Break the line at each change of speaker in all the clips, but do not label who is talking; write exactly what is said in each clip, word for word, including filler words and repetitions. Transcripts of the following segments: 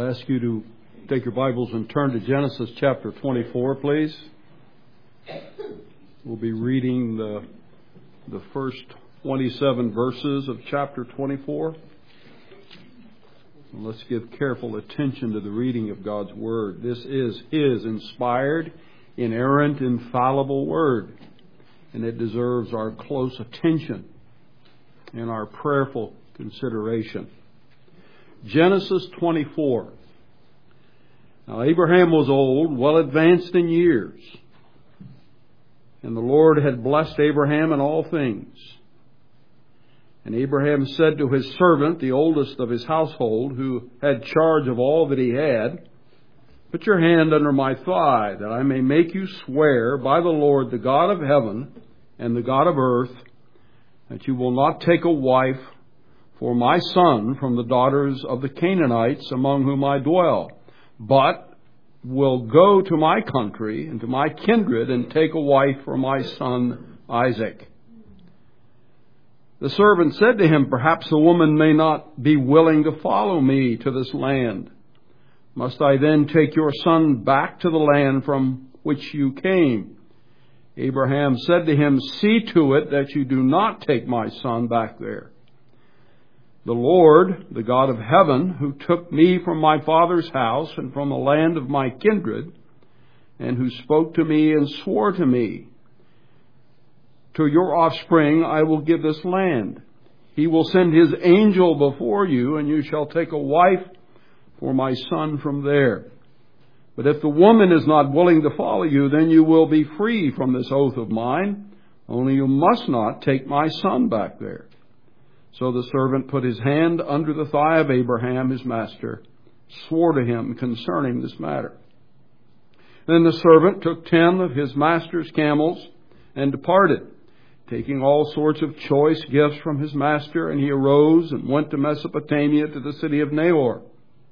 ask you to take your Bibles and turn to Genesis chapter twenty-four, please. We'll be reading the, the first twenty-seven verses of chapter twenty-four. And let's give careful attention to the reading of God's Word. This is His inspired, inerrant, infallible Word, and it deserves our close attention and our prayerful consideration. Genesis twenty-four. Now Abraham was old, well advanced in years, and the Lord had blessed Abraham in all things. And Abraham said to his servant, the oldest of his household, who had charge of all that he had, "Put your hand under my thigh, that I may make you swear by the Lord, the God of heaven and the God of earth, that you will not take a wife for my son from the daughters of the Canaanites among whom I dwell, but will go to my country and to my kindred and take a wife for my son Isaac." The servant said to him, "Perhaps the woman may not be willing to follow me to this land. Must I then take your son back to the land from which you came?" Abraham said to him, "See to it that you do not take my son back there. The Lord, the God of heaven, who took me from my father's house and from the land of my kindred, and who spoke to me and swore to me, 'To your offspring I will give this land. He will send his angel before you, and you shall take a wife for my son from there. But if the woman is not willing to follow you, then you will be free from this oath of mine. Only you must not take my son back there.' So the servant put his hand under the thigh of Abraham, his master, swore to him concerning this matter. Then the servant took ten of his master's camels and departed, taking all sorts of choice gifts from his master, and he arose and went to Mesopotamia to the city of Nahor.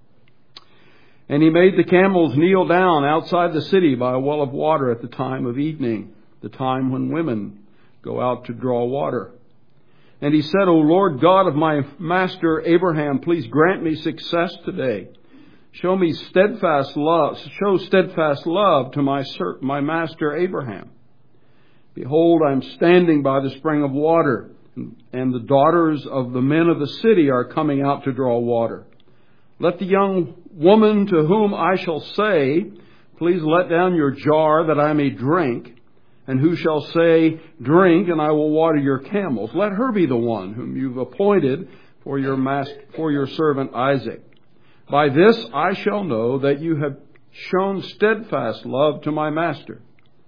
And he made the camels kneel down outside the city by a well of water at the time of evening, the time when women go out to draw water. And he said, 'O Lord God of my master Abraham, please grant me success today. Show me steadfast love, show steadfast love to my ser- my master Abraham. Behold, I am standing by the spring of water, and the daughters of the men of the city are coming out to draw water. Let the young woman to whom I shall say, please let down your jar that I may drink, and who shall say, drink, and I will water your camels, let her be the one whom you've appointed for your master, for your servant Isaac. By this I shall know that you have shown steadfast love to my master.'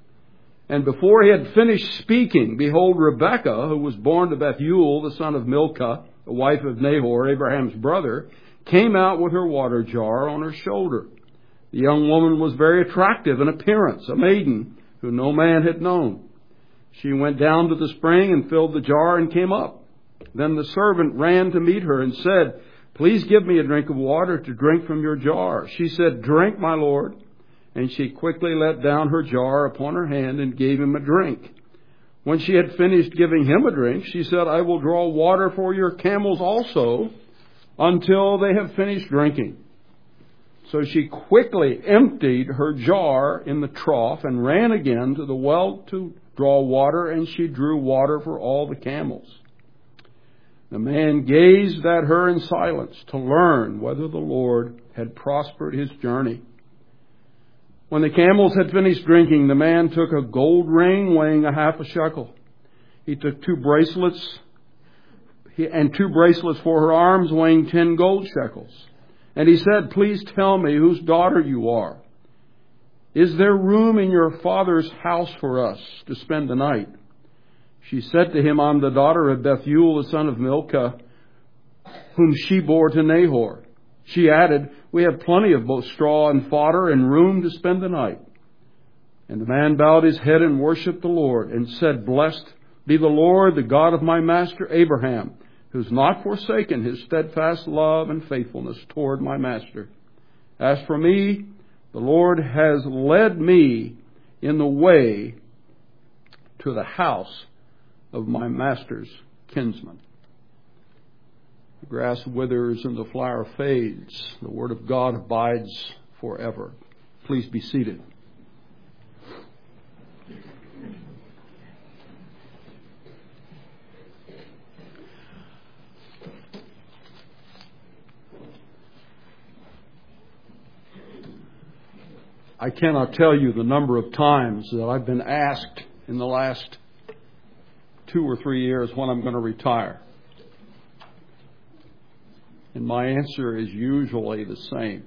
And before he had finished speaking, behold, Rebekah, who was born to Bethuel, the son of Milcah, the wife of Nahor, Abraham's brother, came out with her water jar on her shoulder. The young woman was very attractive in appearance, a maiden who no man had known. She went down to the spring and filled the jar and came up. Then the servant ran to meet her and said, 'Please give me a drink of water to drink from your jar.' She said, 'Drink, my lord.' And she quickly let down her jar upon her hand and gave him a drink. When she had finished giving him a drink, she said, 'I will draw water for your camels also until they have finished drinking.' So she quickly emptied her jar in the trough and ran again to the well to draw water, and she drew water for all the camels. The man gazed at her in silence to learn whether the Lord had prospered his journey. When the camels had finished drinking, the man took a gold ring weighing a half a shekel. He took two bracelets and two bracelets for her arms weighing ten gold shekels. And he said, 'Please tell me whose daughter you are. Is there room in your father's house for us to spend the night?' She said to him, 'I'm the daughter of Bethuel, the son of Milcah, whom she bore to Nahor.' She added, 'We have plenty of both straw and fodder and room to spend the night.' And the man bowed his head and worshipped the Lord and said, 'Blessed be the Lord, the God of my master Abraham, who's not forsaken his steadfast love and faithfulness toward my master. As for me, the Lord has led me in the way to the house of my master's kinsman.'" The grass withers and the flower fades. The Word of God abides forever. Please be seated. I cannot tell you the number of times that I've been asked in the last two or three years when I'm going to retire. And my answer is usually the same.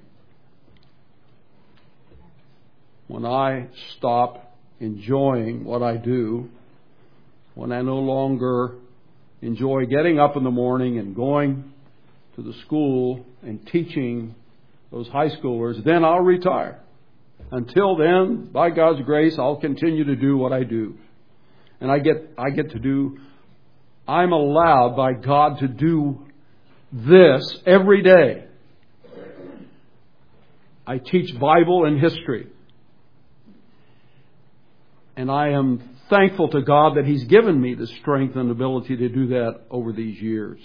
When I stop enjoying what I do, when I no longer enjoy getting up in the morning and going to the school and teaching those high schoolers, then I'll retire. Until then, by God's grace, I'll continue to do what I do. And I get I get to do, I'm allowed by God to do this every day. I teach Bible and history. And I am thankful to God that He's given me the strength and ability to do that over these years.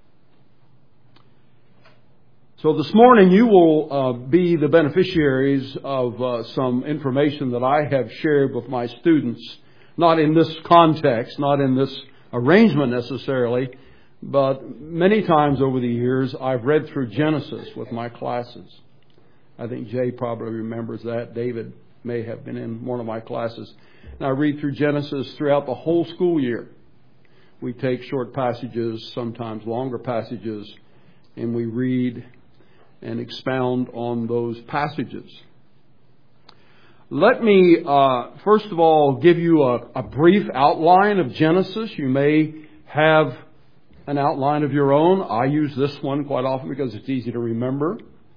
So this morning you will uh, be the beneficiaries of uh, some information that I have shared with my students. Not in this context, not in this arrangement necessarily, but many times over the years I've read through Genesis with my classes. I think Jay probably remembers that. David may have been in one of my classes. And I read through Genesis throughout the whole school year. We take short passages, sometimes longer passages, and we read and expound on those passages. Let me, uh, first of all, give you a, a brief outline of Genesis. You may have an outline of your own. I use this one quite often because it's easy to remember.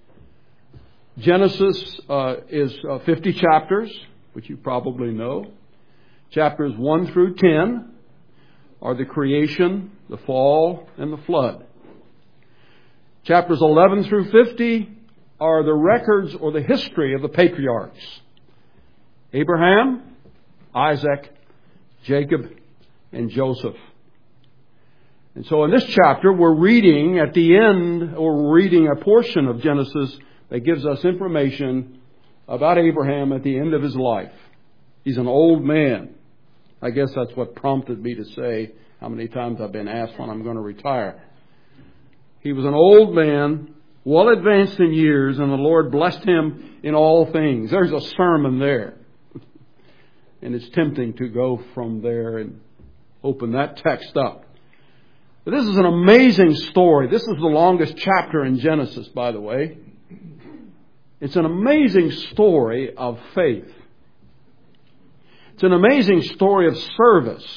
Genesis uh, is uh, fifty chapters, which you probably know. Chapters one through ten are the creation, the fall, and the flood. Chapters eleven through fifty are the records or the history of the patriarchs. Abraham, Isaac, Jacob, and Joseph. And so in this chapter, we're reading at the end, or we're reading a portion of Genesis that gives us information about Abraham at the end of his life. He's an old man. I guess that's what prompted me to say how many times I've been asked when I'm going to retire. He was an old man, well advanced in years, and the Lord blessed him in all things. There's a sermon there. And it's tempting to go from there and open that text up. But this is an amazing story. This is the longest chapter in Genesis, by the way. It's an amazing story of faith. It's an amazing story of service.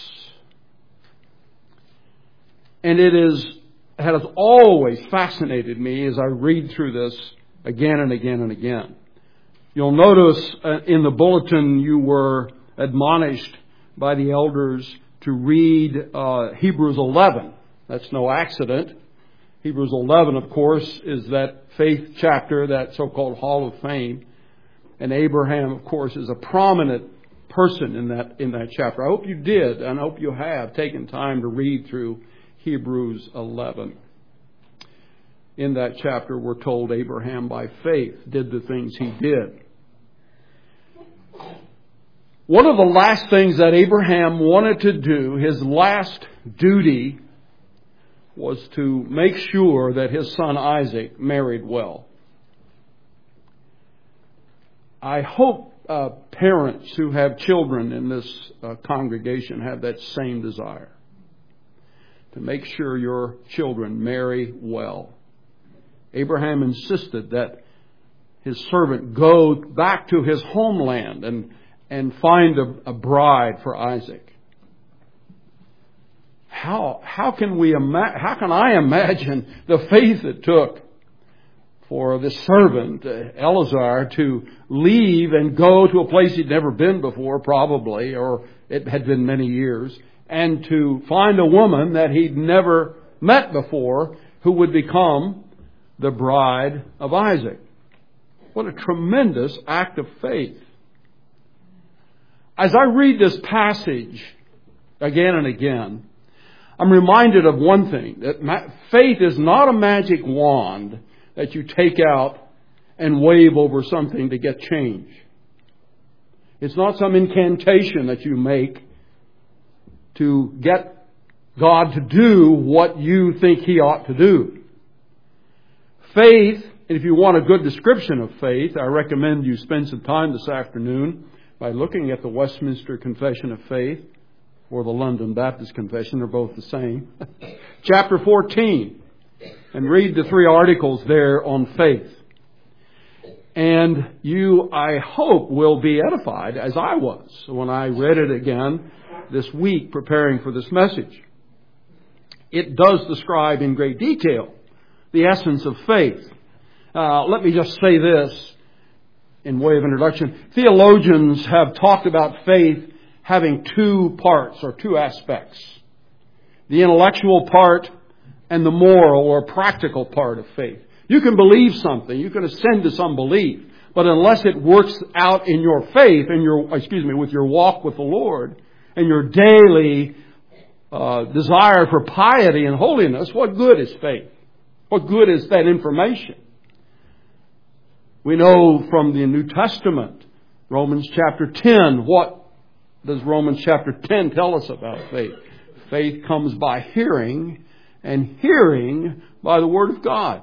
And it is has always fascinated me as I read through this again and again and again. You'll notice uh, in the bulletin you were admonished by the elders to read uh, Hebrews eleven. That's no accident. Hebrews eleven, of course, is that faith chapter, that so-called Hall of Fame. And Abraham, of course, is a prominent person in that in that chapter. I hope you did, and I hope you have taken time to read through Hebrews eleven. In that chapter, we're told Abraham, by faith, did the things he did. One of the last things that Abraham wanted to do, his last duty, was to make sure that his son Isaac married well. I hope uh, parents who have children in this uh, congregation have that same desire. To make sure your children marry well. Abraham insisted that his servant go back to his homeland and, and find a, a bride for Isaac. How, how can we ima- how can I imagine the faith it took for the servant, uh, Eleazar, to leave and go to a place he'd never been before, probably, or it had been many years, and to find a woman that he'd never met before who would become the bride of Isaac. What a tremendous act of faith. As I read this passage again and again, I'm reminded of one thing, that ma- faith is not a magic wand that you take out and wave over something to get change. It's not some incantation that you make to get God to do what you think He ought to do. Faith, and if you want a good description of faith, I recommend you spend some time this afternoon by looking at the Westminster Confession of Faith or the London Baptist Confession. They're both the same. Chapter fourteen. And read the three articles there on faith. And you, I hope, will be edified, as I was when I read it again this week preparing for this message. It does describe in great detail the essence of faith. Uh, let me just say this in way of introduction. Theologians have talked about faith having two parts or two aspects. The intellectual part and the moral or practical part of faith. You can believe something, you can ascend to some belief, but unless it works out in your faith and your, excuse me, with your walk with the Lord and your daily uh, desire for piety and holiness, what good is faith? What good is that information? We know from the New Testament, Romans chapter ten, what does Romans chapter ten tell us about faith? Faith comes by hearing, and hearing by the Word of God.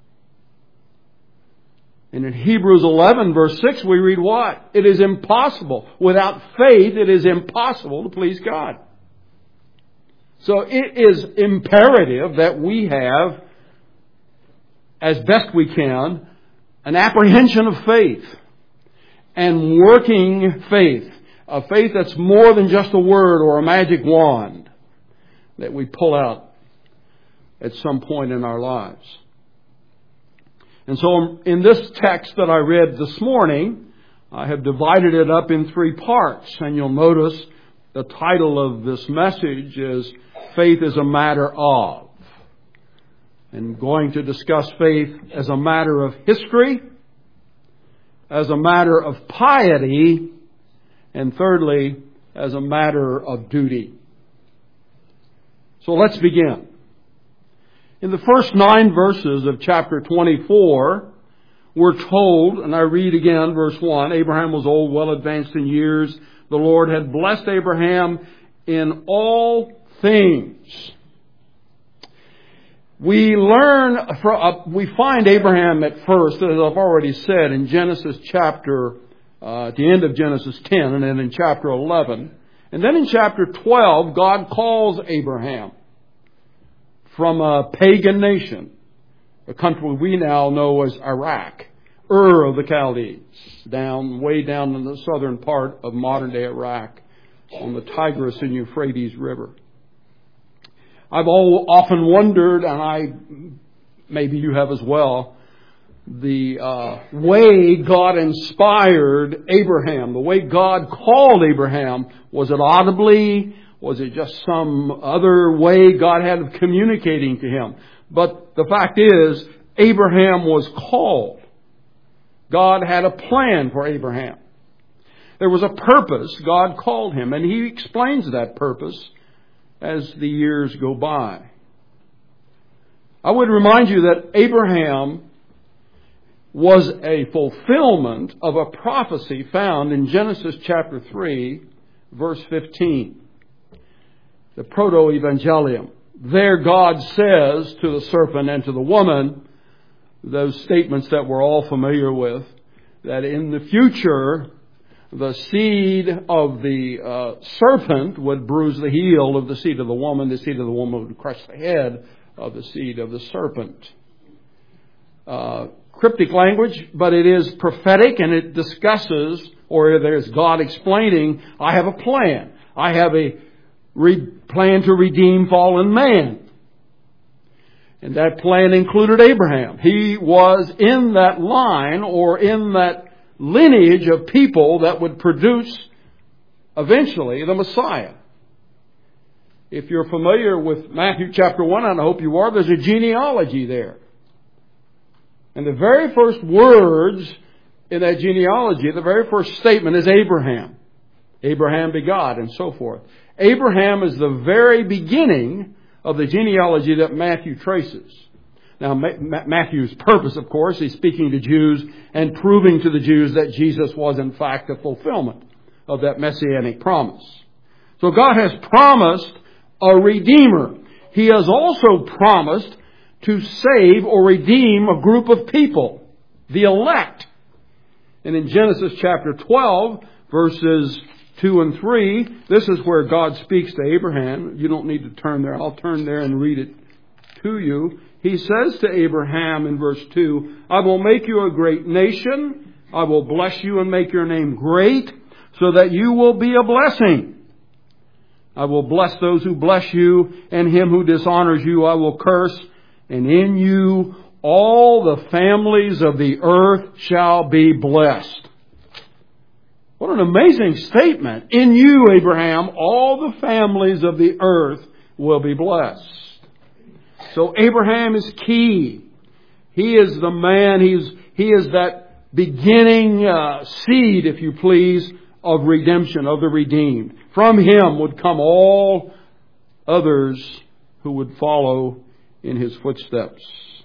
And in Hebrews eleven verse six we read what? It is impossible. Without faith it is impossible to please God. So it is imperative that we have, as best we can, an apprehension of faith and working faith. A faith that's more than just a word or a magic wand that we pull out at some point in our lives. And so in this text that I read this morning, I have divided it up in three parts. And you'll notice the title of this message is Faith is a Matter of. And going to discuss faith as a matter of history, as a matter of piety, and thirdly, as a matter of duty. So let's begin. In the first nine verses of chapter twenty-four, we're told, and I read again verse one, Abraham was old, well advanced in years. The Lord had blessed Abraham in all things. We learn, we find Abraham at first, as I've already said, in Genesis chapter Uh, at the end of Genesis ten, and then in chapter eleven. And then in chapter twelve, God calls Abraham from a pagan nation, a country we now know as Iraq, Ur of the Chaldees, down, way down in the southern part of modern-day Iraq, on the Tigris and Euphrates River. I've all, often wondered, and I, maybe you have as well, the uh, way God inspired Abraham, the way God called Abraham. Was it audibly? Was it just some other way God had of communicating to him? But the fact is, Abraham was called. God had a plan for Abraham. There was a purpose. God called him, and He explains that purpose as the years go by. I would remind you that Abraham was a fulfillment of a prophecy found in Genesis chapter three, verse fifteen. The proto-evangelium. There God says to the serpent and to the woman, those statements that we're all familiar with, that in the future, the seed of the uh, serpent would bruise the heel of the seed of the woman, the seed of the woman would crush the head of the seed of the serpent. Uh, cryptic language, but it is prophetic, and it discusses, or there's God explaining, I have a plan. I have a re- plan to redeem fallen man. And that plan included Abraham. He was in that line or in that lineage of people that would produce eventually the Messiah. If you're familiar with Matthew chapter one, and I hope you are, there's a genealogy there. And the very first words in that genealogy, the very first statement is Abraham. Abraham begot, and so forth. Abraham is the very beginning of the genealogy that Matthew traces. Now, Matthew's purpose, of course, is speaking to Jews and proving to the Jews that Jesus was, in fact, the fulfillment of that messianic promise. So God has promised a Redeemer. He has also promised to save or redeem a group of people, the elect. And in Genesis chapter twelve, verses two and three, this is where God speaks to Abraham. You don't need to turn there. I'll turn there and read it to you. He says to Abraham in verse two, I will make you a great nation. I will bless you and make your name great, so that you will be a blessing. I will bless those who bless you, and him who dishonors you I will curse. And in you all the families of the earth shall be blessed. What an amazing statement. In you, Abraham, all the families of the earth will be blessed. So Abraham is key. He is the man, he's, he is that beginning uh, seed, if you please, of redemption, of the redeemed. From him would come all others who would follow in his footsteps.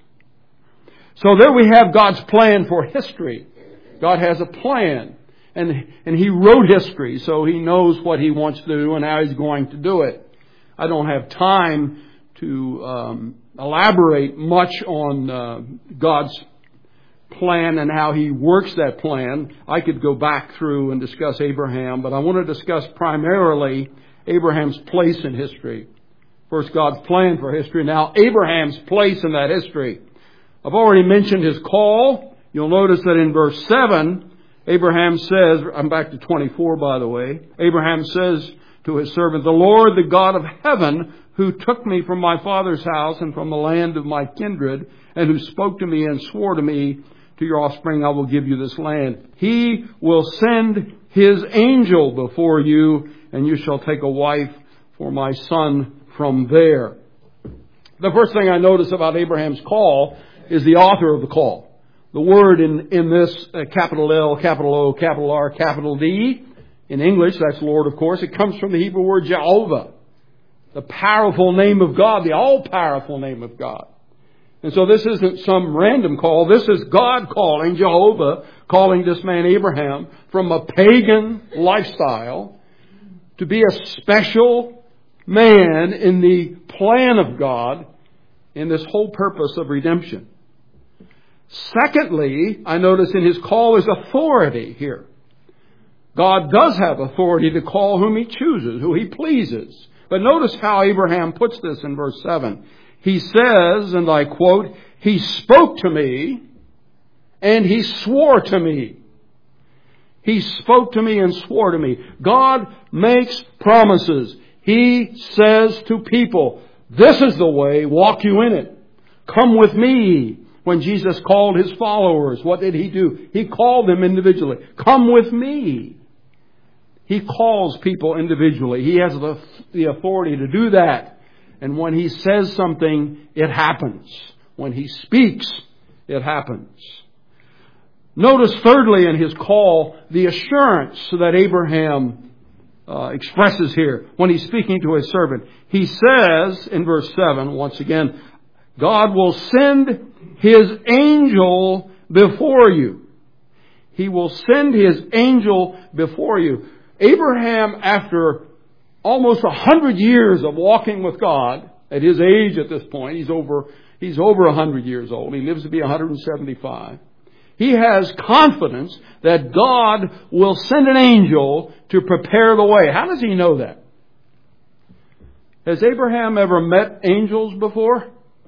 So there we have God's plan for history. God has a plan. And, and He wrote history, so He knows what He wants to do and how He's going to do it. I don't have time to um, elaborate much on uh, God's plan and how He works that plan. I could go back through and discuss Abraham, but I want to discuss primarily Abraham's place in history. First, God's plan for history. Now, Abraham's place in that history. I've already mentioned his call. You'll notice that in verse seven, Abraham says, I'm back to twenty-four, by the way. Abraham says to his servant, the Lord, the God of heaven, who took me from my father's house and from the land of my kindred, and who spoke to me and swore to me, to your offspring I will give you this land. He will send His angel before you, and you shall take a wife for my son from there. The first thing I notice about Abraham's call is the author of the call. The word in, in this uh, capital L, capital O, capital R, capital D, in English, that's Lord, of course. It comes from the Hebrew word Jehovah, the powerful name of God, the all-powerful name of God. And so this isn't some random call. This is God calling, Jehovah, calling this man Abraham from a pagan lifestyle to be a special man in the plan of God in this whole purpose of redemption. Secondly, I notice in his call is authority here. God does have authority to call whom He chooses, who He pleases. But notice how Abraham puts this in verse seven. He says, and I quote, He spoke to me and He swore to me. He spoke to me and swore to me. God makes promises. He says to people, this is the way, walk you in it. Come with me. When Jesus called His followers, what did He do? He called them individually. Come with me. He calls people individually. He has the, the authority to do that. And when He says something, it happens. When He speaks, it happens. Notice thirdly in his call, the assurance that Abraham uh, expresses here when he's speaking to his servant. He says in verse seven, once again, God will send His angel before you. He will send His angel before you. Abraham, after almost a hundred years of walking with God, at his age at this point, he's over, he's over a hundred years old. He lives to be one hundred seventy-five. He has confidence that God will send an angel to prepare the way. How does he know that? Has Abraham ever met angels before?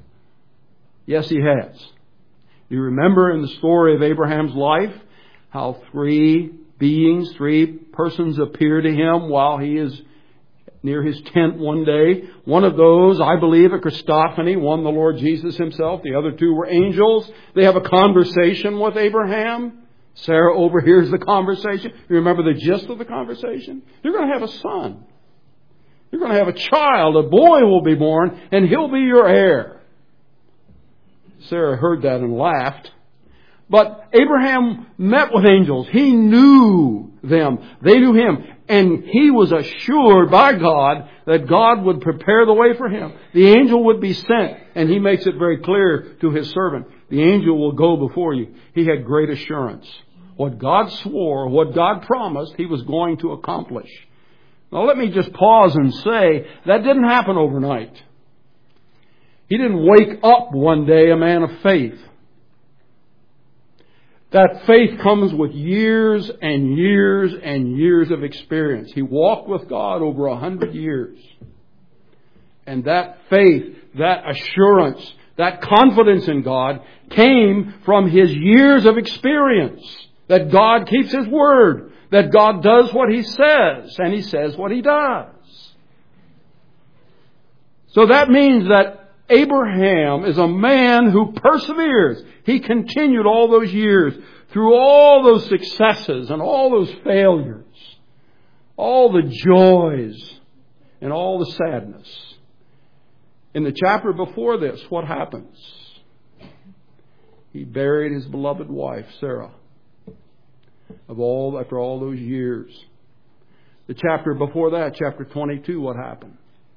Yes, he has. You remember in the story of Abraham's life how three beings, three persons appear to him while he is near his tent one day. One of those, I believe, a Christophany, one the Lord Jesus Himself. The other two were angels. They have a conversation with Abraham. Sarah overhears the conversation. You remember the gist of the conversation? You're going to have a son. You're going to have a child. A boy will be born, and he'll be your heir. Sarah heard that and laughed. But Abraham met with angels. He knew them. They knew him. And he was assured by God that God would prepare the way for him. The angel would be sent. And he makes it very clear to his servant, the angel will go before you. He had great assurance. What God swore, what God promised, he was going to accomplish. Now let me just pause and say, that didn't happen overnight. He didn't wake up one day a man of faith. That faith comes with years and years and years of experience. He walked with God over a hundred years. And that faith, that assurance, that confidence in God came from his years of experience. That God keeps His word. That God does what He says. And He says what He does. So that means that Abraham is a man who perseveres. He continued all those years through all those successes and all those failures. All the joys and all the sadness. In the chapter before this, what happens? He buried his beloved wife, Sarah. Of all, after all those years. The chapter before that, chapter twenty-two, what happened?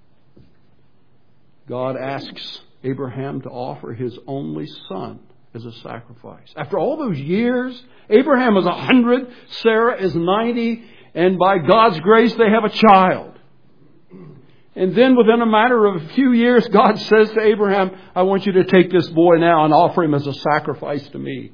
God asks Abraham to offer his only son as a sacrifice. After all those years, Abraham is a hundred, Sarah is ninety, and by God's grace they have a child. And then within a matter of a few years, God says to Abraham, I want you to take this boy now and offer him as a sacrifice to me.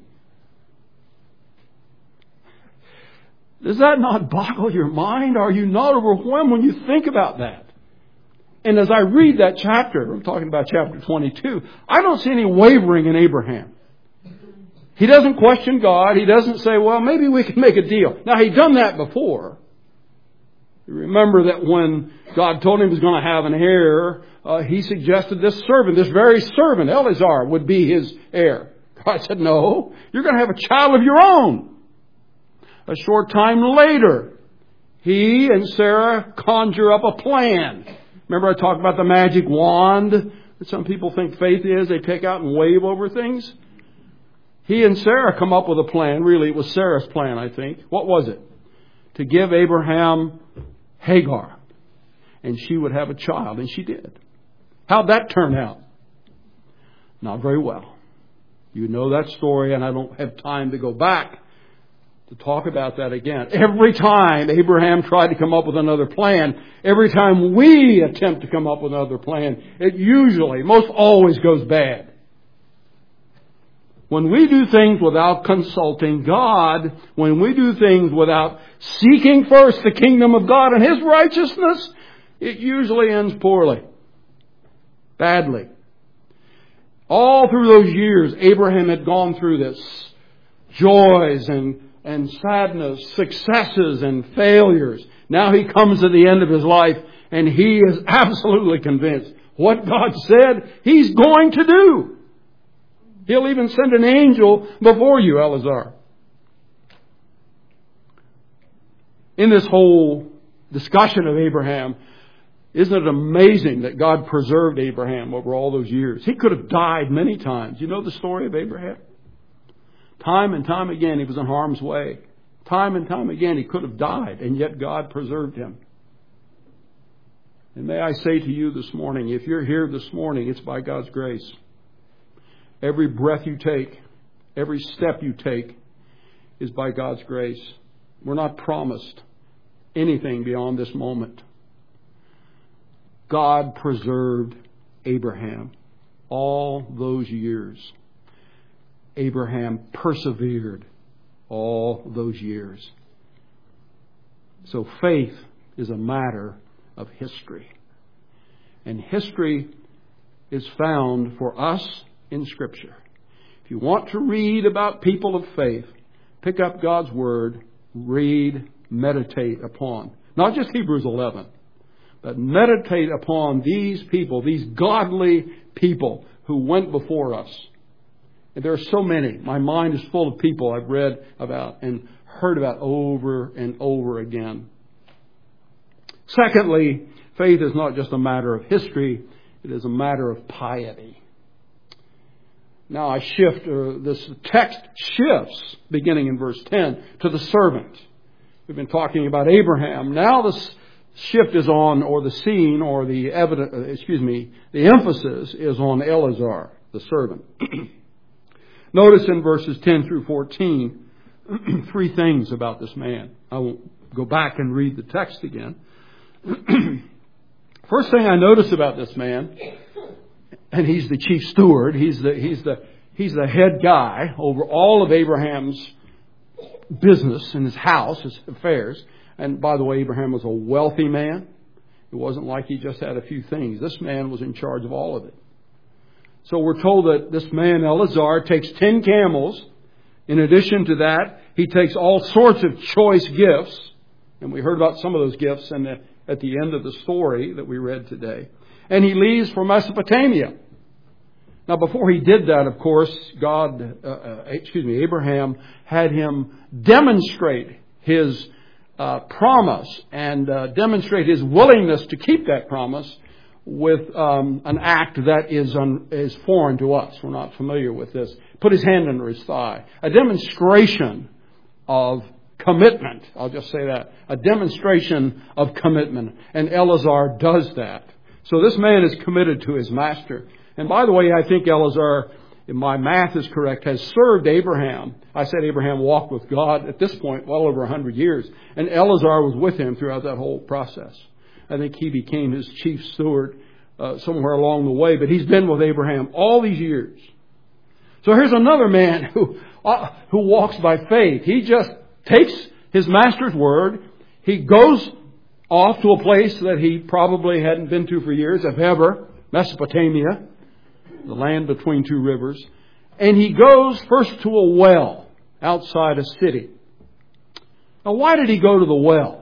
Does that not boggle your mind? Are you not overwhelmed when you think about that? And as I read that chapter, I'm talking about chapter twenty-two, I don't see any wavering in Abraham. He doesn't question God. He doesn't say, well, maybe we can make a deal. Now, he'd done that before. You remember that when God told him he was going to have an heir, uh, he suggested this servant, this very servant, Eleazar, would be his heir. God said, no, you're going to have a child of your own. A short time later, he and Sarah conjure up a plan. Remember I talked about the magic wand that some people think faith is? They take out and wave over things. He and Sarah come up with a plan. Really, it was Sarah's plan, I think. What was it? To give Abraham Hagar. And she would have a child. And she did. How'd that turn out? Not very well. You know that story, and I don't have time to go back to talk about that again. Every time Abraham tried to come up with another plan, every time we attempt to come up with another plan, it usually, most always goes bad. When we do things without consulting God, when we do things without seeking first the kingdom of God and His righteousness, it usually ends poorly. Badly. All through those years, Abraham had gone through this. Joys and and sadness, successes and failures. Now he comes to the end of his life and he is absolutely convinced what God said He's going to do. He'll even send an angel before you, Eleazar. In this whole discussion of Abraham, isn't it amazing that God preserved Abraham over all those years? He could have died many times. You know the story of Abraham? Time and time again, he was in harm's way. Time and time again, he could have died, and yet God preserved him. And may I say to you this morning, if you're here this morning, it's by God's grace. Every breath you take, every step you take is by God's grace. We're not promised anything beyond this moment. God preserved Abraham all those years. Abraham persevered all those years. So faith is a matter of history. And history is found for us in Scripture. If you want to read about people of faith, pick up God's Word, read, meditate upon. Not just Hebrews eleven, but meditate upon these people, these godly people who went before us. And there are so many. My mind is full of people I've read about and heard about over and over again. Secondly, faith is not just a matter of history. It is a matter of piety. Now I shift, uh, this text shifts, beginning in verse ten, to the servant. We've been talking about Abraham. Now the shift is on, or the scene, or the evidence, excuse me, the emphasis is on Eleazar, the servant. Notice in verses ten through fourteen, three things about this man. I won't go back and read the text again. First thing I notice about this man, and he's the chief steward, he's the, he's the, he's the head guy over all of Abraham's business in his house, his affairs. And by the way, Abraham was a wealthy man. It wasn't like he just had a few things. This man was in charge of all of it. So we're told that this man, Eleazar, takes ten camels. In addition to that, he takes all sorts of choice gifts. And we heard about some of those gifts in the, at the end of the story that we read today. And he leaves for Mesopotamia. Now, before he did that, of course, God, uh, uh, excuse me, Abraham had him demonstrate his uh, promise and uh, demonstrate his willingness to keep that promise with um, an act that is un, is foreign to us. We're not familiar with this. Put his hand under his thigh. A demonstration of commitment. I'll just say that. A demonstration of commitment. And Eleazar does that. So this man is committed to his master. And by the way, I think Eleazar, if my math is correct, has served Abraham. I said Abraham walked with God at this point well over one hundred years. And Eleazar was with him throughout that whole process. I think he became his chief steward uh, somewhere along the way. But he's been with Abraham all these years. So here's another man who uh, who walks by faith. He just takes his master's word. He goes off to a place that he probably hadn't been to for years, if ever, Mesopotamia, the land between two rivers. And he goes first to a well outside a city. Now, why did he go to the well?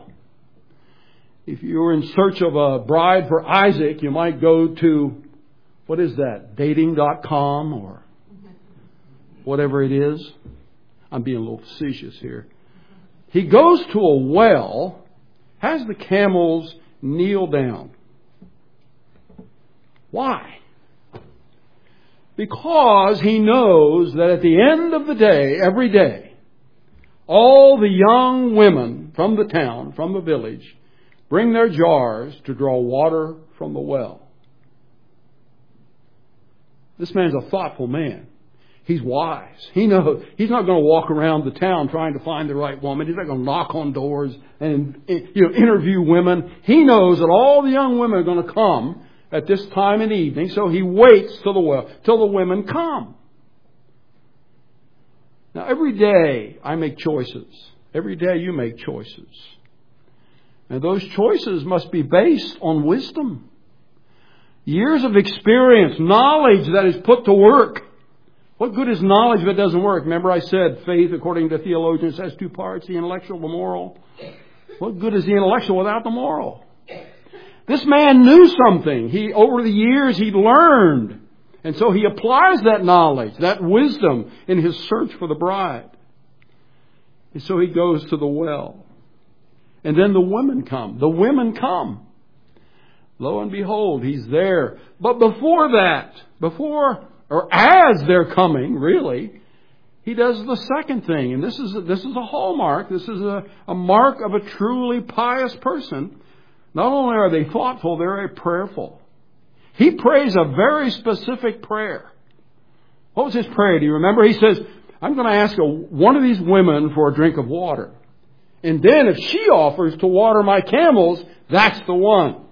If you were in search of a bride for Isaac, you might go to, what is that, dating dot com or whatever it is. I'm being a little facetious here. He goes to a well, has the camels kneel down. Why? Because he knows that at the end of the day, every day, all the young women from the town, from the village, bring their jars to draw water from the well. This man's a thoughtful man. He's wise. He knows he's not going to walk around the town trying to find the right woman. He's not going to knock on doors and, you know, interview women. He knows that all the young women are going to come at this time in the evening, so he waits till the well, till the women come. Now, every day I make choices. Every day you make choices. And those choices must be based on wisdom. Years of experience, knowledge that is put to work. What good is knowledge if it doesn't work? Remember I said faith, according to theologians, has two parts, the intellectual, the moral. What good is the intellectual without the moral? This man knew something. He, over the years, he learned. And so he applies that knowledge, that wisdom, in his search for the bride. And so he goes to the well. And then the women come. The women come. Lo and behold, he's there. But before that, before or as they're coming, really, he does the second thing. And this is a, this is a hallmark. This is a, a mark of a truly pious person. Not only are they thoughtful, they're very prayerful. He prays a very specific prayer. What was his prayer? Do you remember? He says, I'm going to ask a, one of these women for a drink of water. And then if she offers to water my camels, that's the one.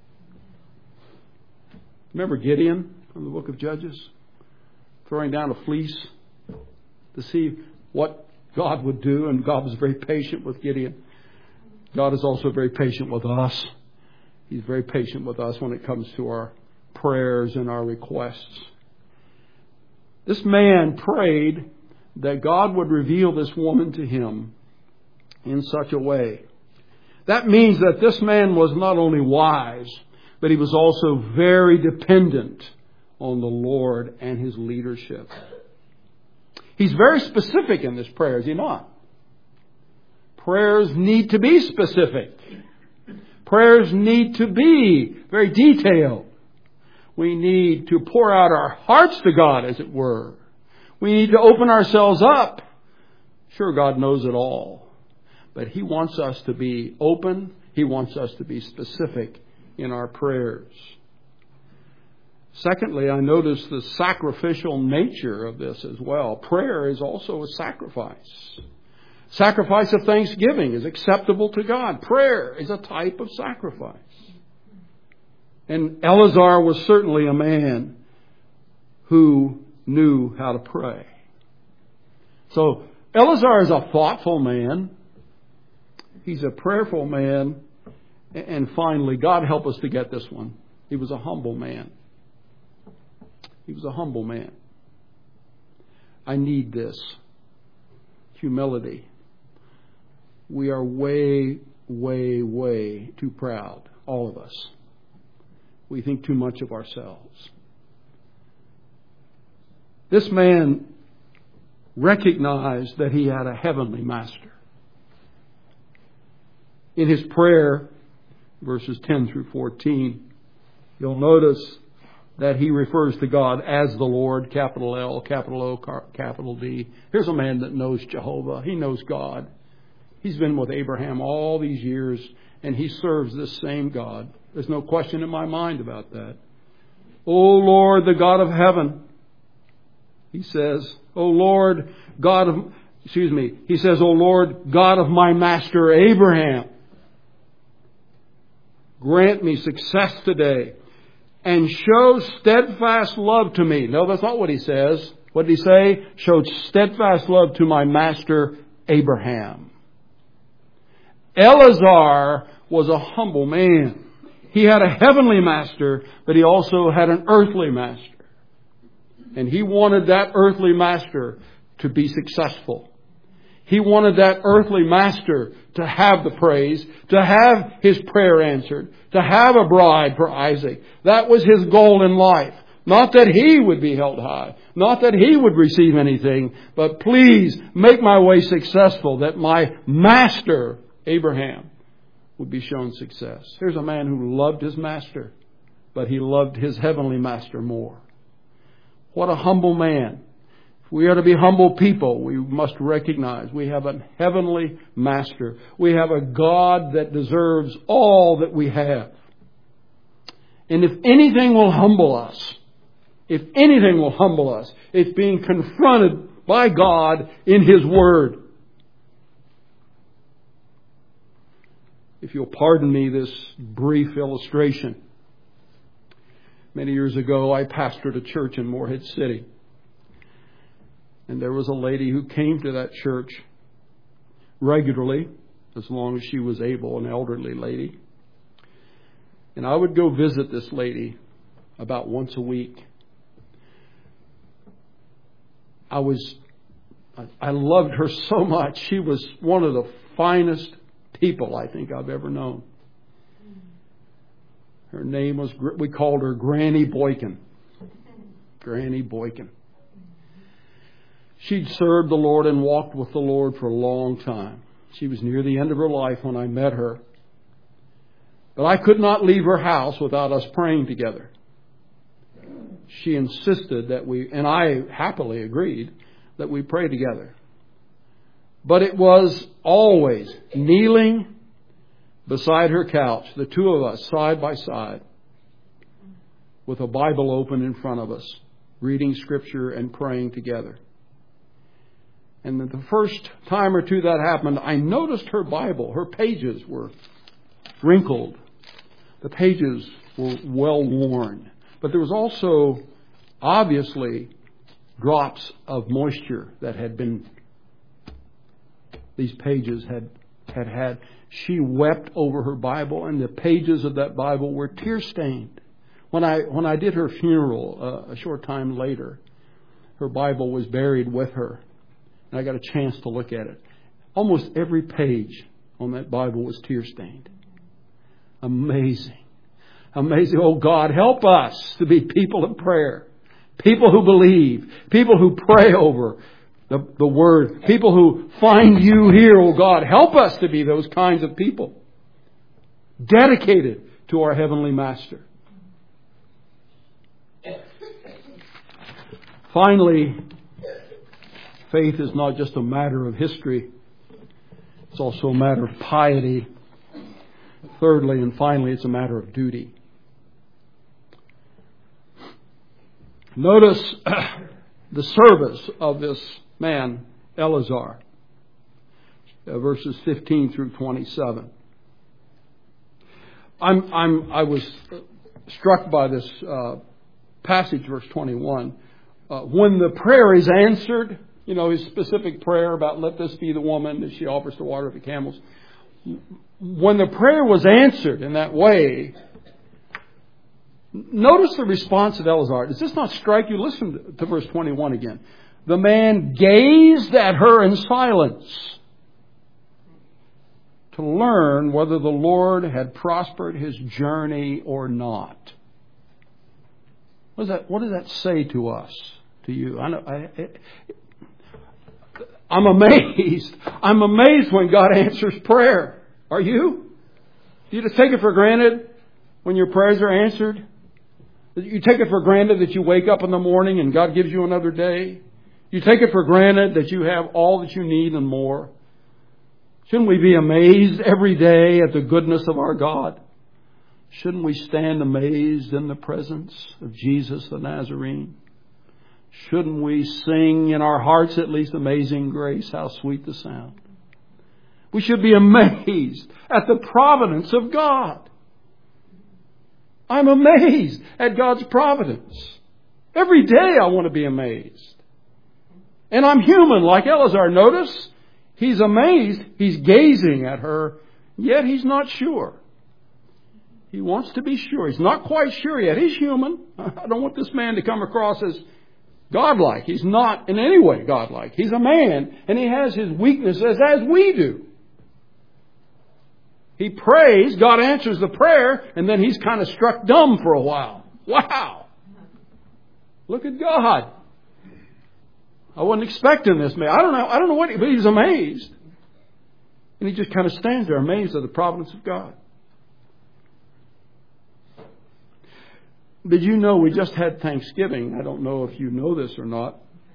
Remember Gideon from the book of Judges? Throwing down a fleece to see what God would do. And God was very patient with Gideon. God is also very patient with us. He's very patient with us when it comes to our prayers and our requests. This man prayed that God would reveal this woman to him in such a way. That means that this man was not only wise, but he was also very dependent on the Lord and His leadership. He's very specific in this prayer, is he not? Prayers need to be specific. Prayers need to be very detailed. We need to pour out our hearts to God, as it were. We need to open ourselves up. Sure, God knows it all. But He wants us to be open. He wants us to be specific in our prayers. Secondly, I notice the sacrificial nature of this as well. Prayer is also a sacrifice. Sacrifice of thanksgiving is acceptable to God. Prayer is a type of sacrifice. And Eleazar was certainly a man who knew how to pray. So Eleazar is a thoughtful man. He's a prayerful man. And finally, God help us to get this one. He was a humble man. He was a humble man. I need this. Humility. We are way, way, way too proud, all of us. We think too much of ourselves. This man recognized that he had a heavenly master. In his prayer, verses ten through fourteen, you'll notice that he refers to God as the Lord, capital L, capital O, capital D. Here's a man that knows Jehovah. He knows God. He's been with Abraham all these years, and he serves this same God. There's no question in my mind about that. O Lord, the God of heaven, he says, O Lord, God of, excuse me, he says, O Lord, God of my master Abraham, grant me success today and show steadfast love to me. No, that's not what he says. What did he say? Showed steadfast love to my master Abraham. Eleazar was a humble man. He had a heavenly master, but he also had an earthly master. And he wanted that earthly master to be successful. He wanted that earthly master to have the praise, to have his prayer answered, to have a bride for Isaac. That was his goal in life. Not that he would be held high. Not that he would receive anything. But please make my way successful, that my master, Abraham, would be shown success. Here's a man who loved his master, but he loved his heavenly master more. What a humble man. If we are to be humble people, we must recognize we have a heavenly master. We have a God that deserves all that we have. And if anything will humble us, if anything will humble us, it's being confronted by God in His Word. If you'll pardon me this brief illustration. Many years ago, I pastored a church in Morehead City. And there was a lady who came to that church regularly, as long as she was able, an elderly lady. And I would go visit this lady about once a week. I was, I loved her so much. She was one of the finest people I think I've ever known. Her name was, we called her Granny Boykin. Granny Boykin. She'd served the Lord and walked with the Lord for a long time. She was near the end of her life when I met her. But I could not leave her house without us praying together. She insisted that we, and I happily agreed, that we pray together. But it was always kneeling beside her couch, the two of us side by side, with a Bible open in front of us, reading Scripture and praying together. And the first time or two that happened, I noticed her Bible. Her pages were wrinkled. The pages were well worn. But there was also, obviously, drops of moisture that had been, these pages had had had. She wept over her Bible, and the pages of that Bible were tear-stained. When I when I did her funeral uh, a short time later, her Bible was buried with her. And I got a chance to look at it. Almost every page on that Bible was tear-stained. Amazing. Amazing. Oh God, help us to be people of prayer. People who believe. People who pray over the, the Word. People who find you here, oh God. Help us to be those kinds of people. Dedicated to our Heavenly Master. Finally, Faith is not just a matter of history. It's also a matter of piety. Thirdly and finally, it's a matter of duty. Notice the service of this man, Eleazar, uh, verses fifteen through twenty-seven. I'm, I'm, I was struck by this uh, passage, verse twenty-one. Uh, when the prayer is answered, you know, his specific prayer about let this be the woman that she offers to water the camels. When the prayer was answered in that way, notice the response of Eleazar. Does this not strike you? Listen to verse twenty-one again. The man gazed at her in silence to learn whether the Lord had prospered his journey or not. What does that, what does that say to us, to you? I know, I, I'm amazed. I'm amazed when God answers prayer. Are you? Do you just take it for granted when your prayers are answered? You take it for granted that you wake up in the morning and God gives you another day? You take it for granted that you have all that you need and more? Shouldn't we be amazed every day at the goodness of our God? Shouldn't we stand amazed in the presence of Jesus the Nazarene? Shouldn't we sing in our hearts at least, Amazing Grace, how sweet the sound? We should be amazed at the providence of God. I'm amazed at God's providence. Every day I want to be amazed. And I'm human like Eleazar. Notice, he's amazed. He's gazing at her, yet he's not sure. He wants to be sure. He's not quite sure yet. He's human. I don't want this man to come across as godlike. He's not in any way godlike. He's a man, and he has his weaknesses as we do. He prays, God answers the prayer, and then he's kind of struck dumb for a while. Wow! Look at God. I wasn't expecting this man. I don't know. I don't know what, he, but he's amazed, and he just kind of stands there, amazed at the providence of God. Did you know we just had Thanksgiving? I don't know if you know this or not.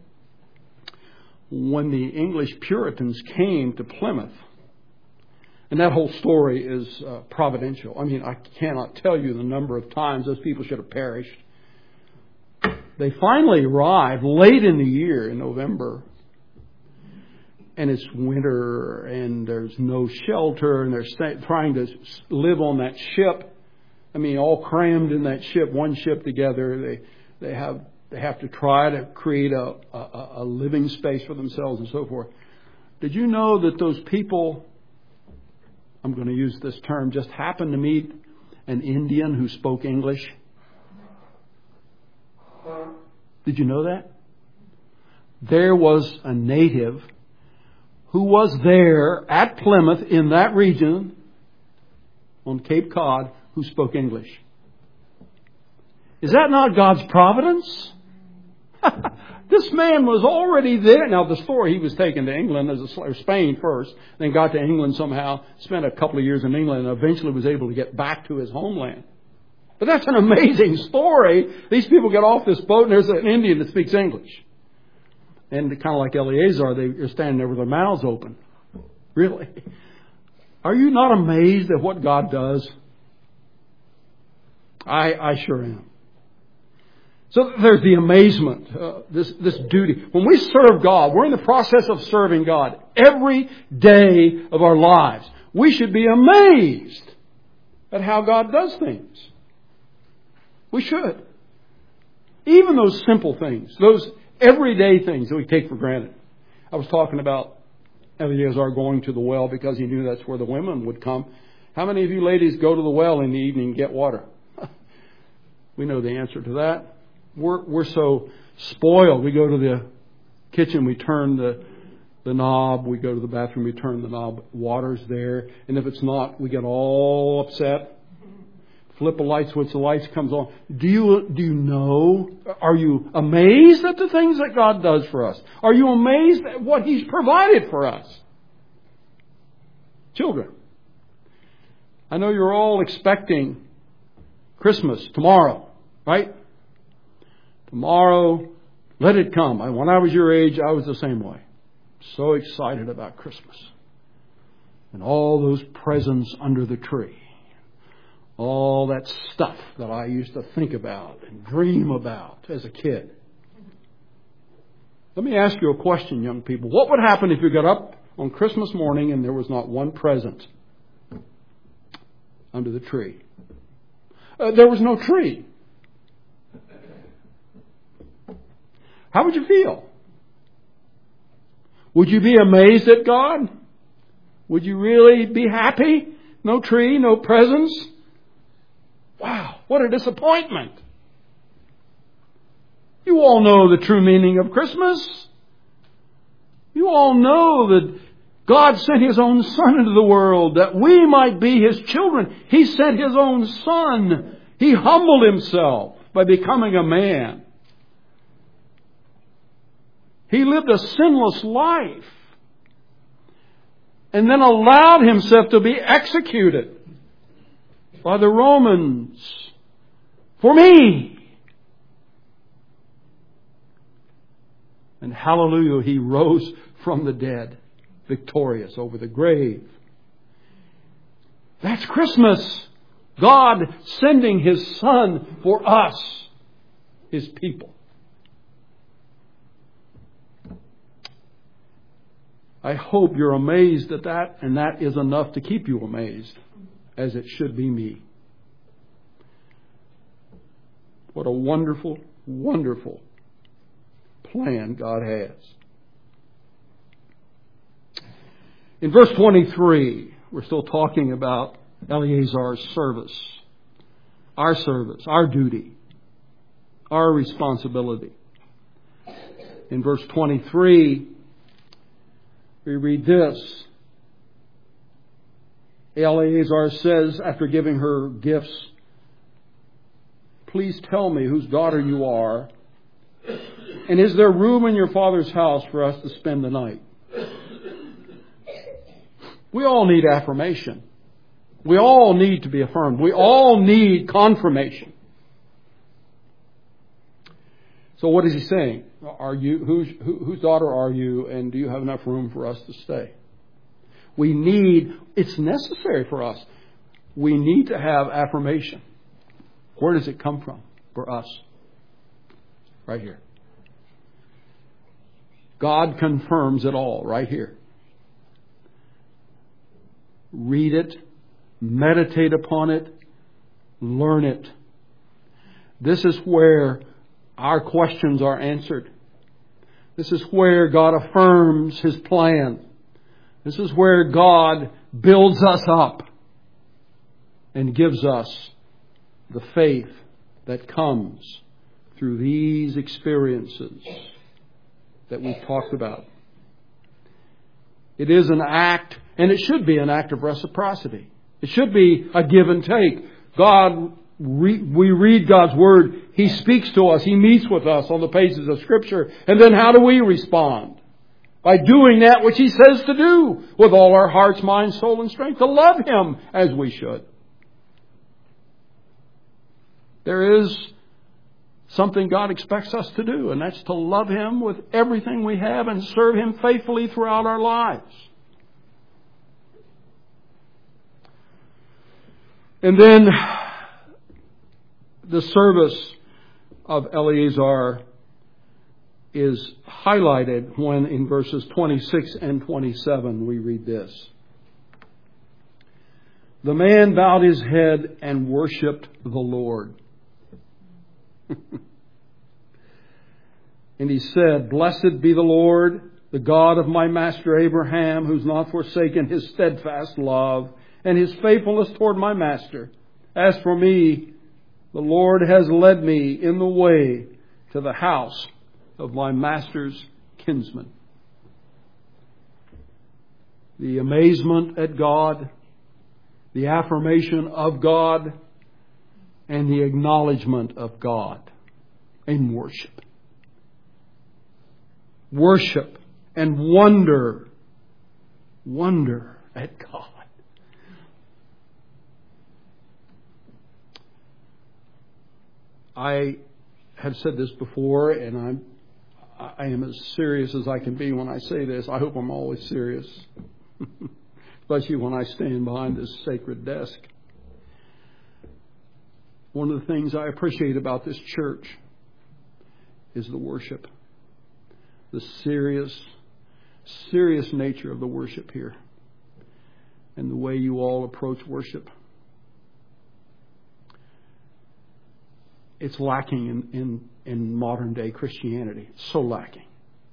When the English Puritans came to Plymouth, and that whole story is uh, providential. I mean, I cannot tell you the number of times those people should have perished. They finally arrived late in the year, in November, and it's winter, and there's no shelter, and they're st- trying to live on that ship. I mean, all crammed in that ship, one ship together. They they have they have to try to create a, a, a living space for themselves and so forth. Did you know that those people, I'm going to use this term, just happened to meet an Indian who spoke English? Did you know that? There was a native who was there at Plymouth in that region on Cape Cod who spoke English. Is that not God's providence? This man was already there. Now, the story, he was taken to England as a slave, Spain first, then got to England somehow, spent a couple of years in England, and eventually was able to get back to his homeland. But that's an amazing story. These people get off this boat, and there's an Indian that speaks English. And kind of like Eleazar, they're standing there with their mouths open. Really? Are you not amazed at what God does? I, I sure am. So there's the amazement, uh, this, this duty. When we serve God, we're in the process of serving God every day of our lives. We should be amazed at how God does things. We should. Even those simple things, those everyday things that we take for granted. I was talking about Eleazar going to the well because he knew that's where the women would come. How many of you ladies go to the well in the evening and get water? We know the answer to that. We're we're so spoiled. We go to the kitchen, we turn the the knob. We go to the bathroom, we turn the knob. Water's there, and if it's not, we get all upset. Flip a light switch, the light comes on. Do you do you know? Are you amazed at the things that God does for us? Are you amazed at what He's provided for us? Children, I know you're all expecting Christmas tomorrow, right? Tomorrow, Let it come. When I was your age, I was the same way. So excited about Christmas. And all those presents under the tree. All that stuff that I used to think about and dream about as a kid. Let me ask you a question, young people. What would happen if you got up on Christmas morning and there was not one present under the tree? Uh, there was no tree. How would you feel? Would you be amazed at God? Would you really be happy? No tree, no presents? Wow, what a disappointment. You all know the true meaning of Christmas. You all know that God sent His own Son into the world that we might be His children. He sent His own Son. He humbled Himself by becoming a man. He lived a sinless life and then allowed Himself to be executed by the Romans for me. And hallelujah, He rose from the dead, victorious over the grave. That's Christmas. God sending His Son for us, His people. I hope you're amazed at that, and that is enough to keep you amazed, as it should be me. What a wonderful, wonderful plan God has. In verse twenty-three, we're still talking about Eleazar's service, our service, our duty, our responsibility. In verse twenty-three, we read this. Eleazar says, after giving her gifts, "Please tell me whose daughter you are, and is there room in your father's house for us to spend the night?" We all need affirmation. We all need to be affirmed. We all need confirmation. So what is he saying? Are you whose who, whose daughter are you, and do you have enough room for us to stay? We need, it's necessary for us. We need to have affirmation. Where does it come from for us? Right here. God confirms it all right here. Read it, meditate upon it, learn it. This is where our questions are answered. This is where God affirms His plan. This is where God builds us up and gives us the faith that comes through these experiences that we've talked about. It is an act, and it should be an act of reciprocity. It should be a give and take. God, we read God's Word. He speaks to us. He meets with us on the pages of Scripture. And then how do we respond? By doing that which He says to do with all our hearts, mind, soul, and strength. To love Him as we should. There is something God expects us to do, and that's to love Him with everything we have and serve Him faithfully throughout our lives. And then the service of Eleazar is highlighted when in verses twenty-six and twenty-seven we read this. The man bowed his head and worshipped the Lord. And he said, "Blessed be the Lord, the God of my master Abraham, who's not forsaken His steadfast love and His faithfulness toward my master. As for me, the Lord has led me in the way to the house of my master's kinsman." The amazement at God, the affirmation of God, and the acknowledgement of God in worship. Worship and wonder. Wonder at God. I have said this before, and I'm I am as serious as I can be when I say this. I hope I'm always serious, especially when I stand behind this sacred desk. One of the things I appreciate about this church is the worship. The serious, serious nature of the worship here. And the way you all approach worship. It's lacking in, in, in modern day Christianity. It's so lacking.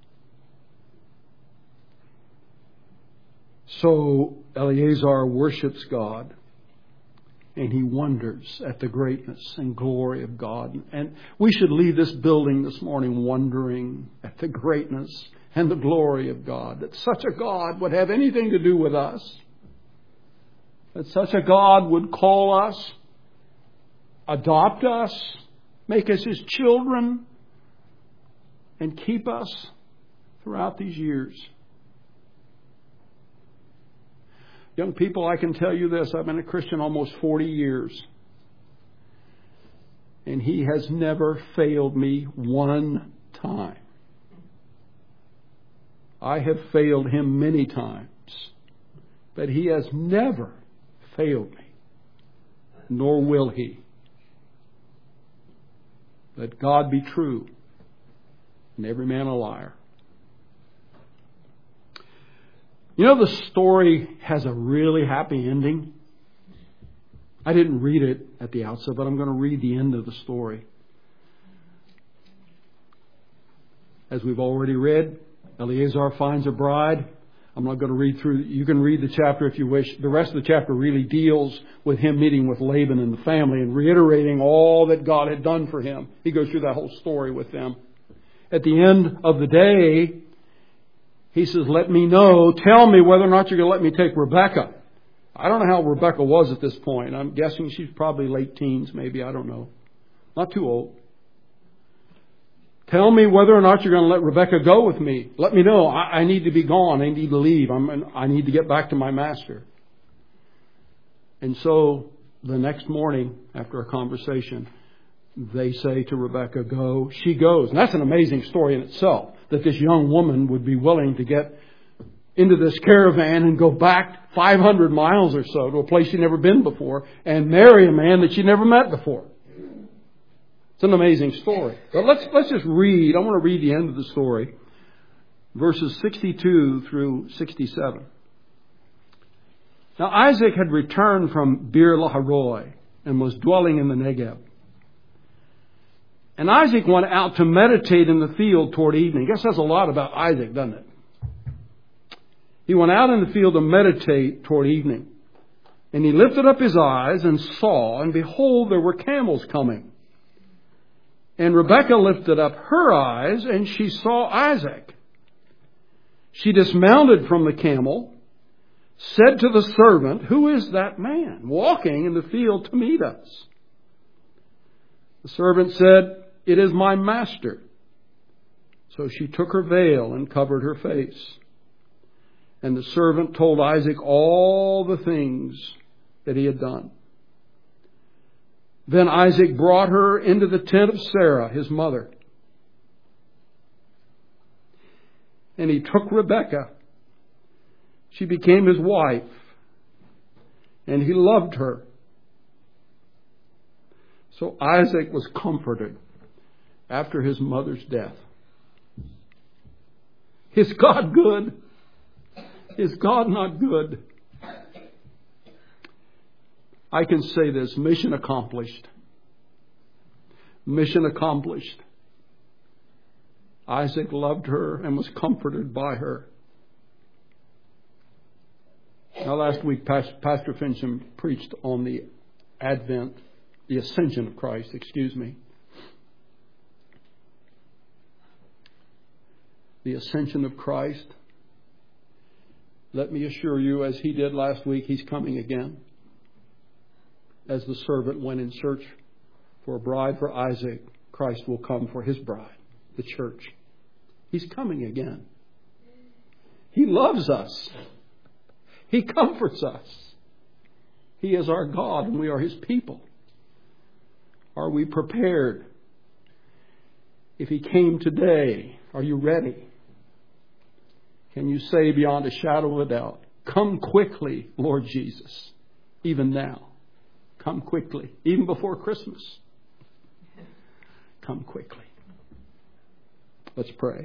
So Eleazar worships God. And he wonders at the greatness and glory of God. And we should leave this building this morning wondering at the greatness and the glory of God. That such a God would have anything to do with us. That such a God would call us, adopt us, make us His children, and keep us throughout these years. Young people, I can tell you this. I've been a Christian almost forty years. And He has never failed me one time. I have failed Him many times. But He has never failed me. Nor will He. Let God be true and every man a liar. You know, the story has a really happy ending. I didn't read it at the outset, but I'm going to read the end of the story. As we've already read, Eleazar finds a bride. I'm not going to read through. You can read the chapter if you wish. The rest of the chapter really deals with him meeting with Laban and the family and reiterating all that God had done for him. He goes through that whole story with them. At the end of the day, he says, let me know, tell me whether or not you're going to let me take Rebekah. I don't know how Rebekah was at this point. I'm guessing she's probably late teens, maybe. I don't know. Not too old. Tell me whether or not you're going to let Rebekah go with me. Let me know. I, I need to be gone. I need to leave. I'm, I need to get back to my master. And so the next morning, after a conversation, they say to Rebekah, go. She goes. And that's an amazing story in itself, that this young woman would be willing to get into this caravan and go back five hundred miles or so to a place she'd never been before and marry a man that she'd never met before. It's an amazing story. But let's, let's just read. I want to read the end of the story. Verses sixty-two through sixty-seven. Now Isaac had returned from Beer Laharoi and was dwelling in the Negev. And Isaac went out to meditate in the field toward evening. I guess that's a lot about Isaac, doesn't it? He went out in the field to meditate toward evening. And he lifted up his eyes and saw, and behold, there were camels coming. And Rebekah lifted up her eyes, and she saw Isaac. She dismounted from the camel, said to the servant, who is that man walking in the field to meet us? The servant said, it is my master. So she took her veil and covered her face. And the servant told Isaac all the things that he had done. Then Isaac brought her into the tent of Sarah, his mother. And he took Rebekah. She became his wife. And he loved her. So Isaac was comforted after his mother's death. Is God good? Is God not good? I can say this, mission accomplished. Mission accomplished. Isaac loved her and was comforted by her. Now last week Pastor Fincham preached on the Advent, the ascension of Christ, excuse me. The ascension of Christ. Let me assure you, as he did last week, he's coming again. As the servant went in search for a bride for Isaac, Christ will come for his bride, the church. He's coming again. He loves us. He comforts us. He is our God and we are his people. Are we prepared? If he came today, Are you ready? Can you say beyond a shadow of a doubt, come quickly, Lord Jesus, even now. Come quickly, even before Christmas. Come quickly. Let's pray.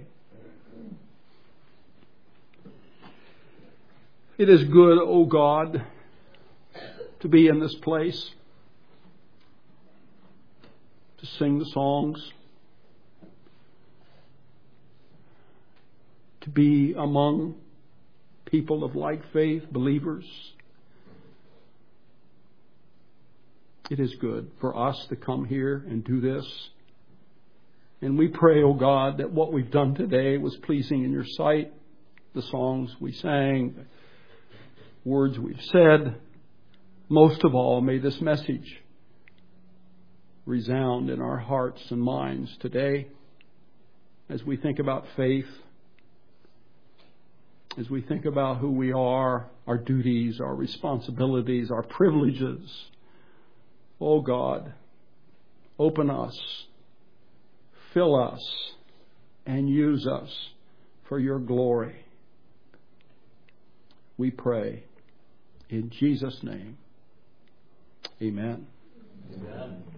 It is good, O God, to be in this place, to sing the songs, to be among people of like faith, believers. It is good for us to come here and do this. And we pray, O God, that what we've done today was pleasing in your sight. The songs we sang, the words we've said. Most of all, may this message resound in our hearts and minds today as we think about faith, as we think about who we are, our duties, our responsibilities, our privileges. Oh God, open us, fill us, and use us for your glory. We pray in Jesus' name. Amen.
Amen.